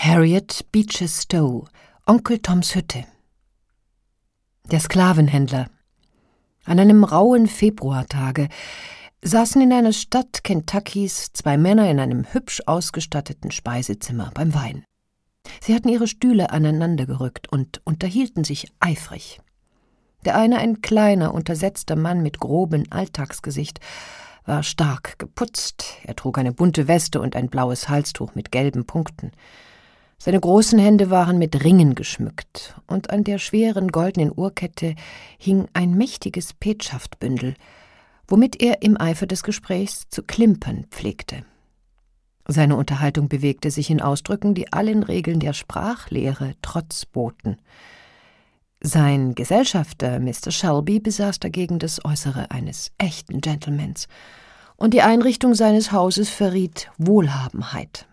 Harriet Beecher Stowe, Onkel Toms Hütte. Der Sklavenhändler. An einem rauen Februartage saßen in einer Stadt Kentuckys 2 Männer in einem hübsch ausgestatteten Speisezimmer beim Wein. Sie hatten ihre Stühle aneinandergerückt und unterhielten sich eifrig. Der eine, ein kleiner, untersetzter Mann mit grobem Alltagsgesicht, war stark geputzt. Er trug eine bunte Weste und ein blaues Halstuch mit gelben Punkten. Seine großen Hände waren mit Ringen geschmückt, und an der schweren goldenen Uhrkette hing ein mächtiges Petschaftbündel, womit er im Eifer des Gesprächs zu klimpern pflegte. Seine Unterhaltung bewegte sich in Ausdrücken, die allen Regeln der Sprachlehre Trotz boten. Sein Gesellschafter, Mr. Shelby, besaß dagegen das Äußere eines echten Gentlemans, und die Einrichtung seines Hauses verriet Wohlhabenheit.